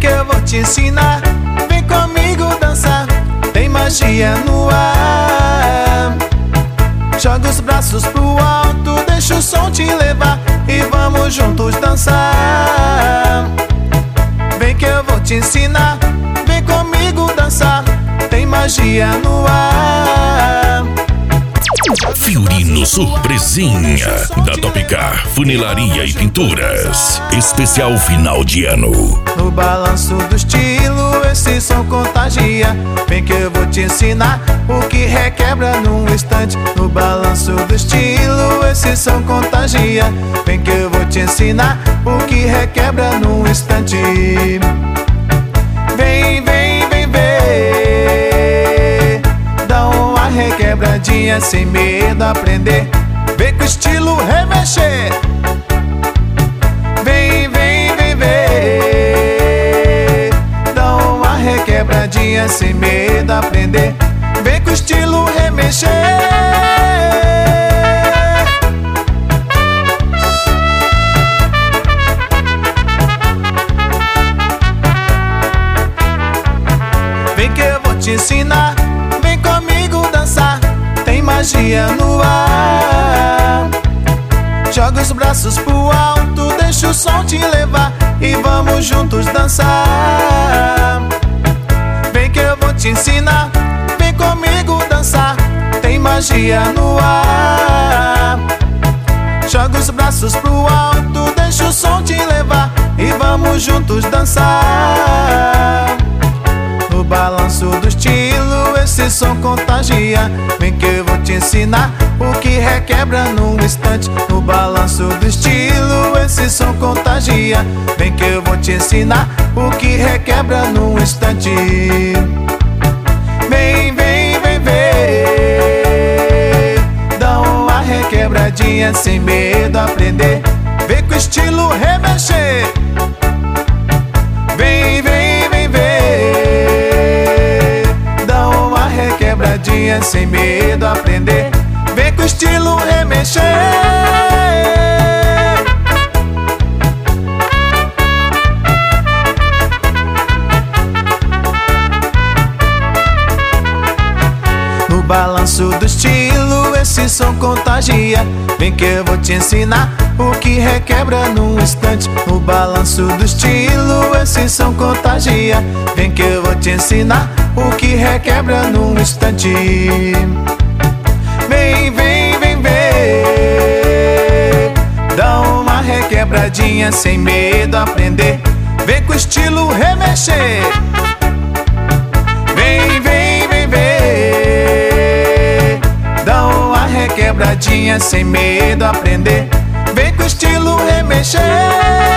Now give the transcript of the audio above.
que eu vou te ensinar. Vem comigo dançar, tem magia no ar. Joga os braços pro alto, deixa o som te levar e vamos juntos dançar. Vem que eu vou te ensinar, vem comigo dançar, tem magia no ar. Fiorino Surpresinha, da Topcar Funilaria e Pinturas. Especial final de ano. No balanço do estilo, esse som contagia. Vem que eu vou te ensinar o que requebra num instante. No balanço do estilo, esse som contagia. Vem que eu vou te ensinar o que requebra num instante. Vem, vem, vem, vem, dá uma requebradinha sem medo, aprender. Vem com estilo remexer. Vem, vem, vem, vem, dá uma requebradinha sem medo, aprender. Vem com estilo remexer. Vem que eu vou te ensinar, vem comigo dançar, tem magia no ar. Joga os braços pro alto, deixa o som te levar e vamos juntos dançar. Vem que eu vou te ensinar, vem comigo dançar, tem magia no ar. Joga os braços pro alto, deixa o som te levar e vamos juntos dançar. No balanço do estilo, esse som contagia. Vem que eu vou te ensinar o que requebra num instante. No balanço do estilo, esse som contagia. Vem que eu vou te ensinar o que requebra num instante. Vem, vem, vem, vem, dá uma requebradinha sem medo, aprender. Vem com estilo remexer. Vem, vem, vem, vem, dá uma requebradinha sem medo, aprender. Vem com estilo remexer. No balanço do estilo, esse som contagia. Vem que eu vou te ensinar o que requebra num instante. No balanço do estilo, esse som contagia. Vem que eu vou te ensinar o que requebra num instante. Vem, vem, vem, vem, dá uma requebradinha sem medo, aprender. Vem com estilo remexer. Vem, vem, vem, vem, dá uma requebradinha sem medo, aprender. Vem com estilo remexer.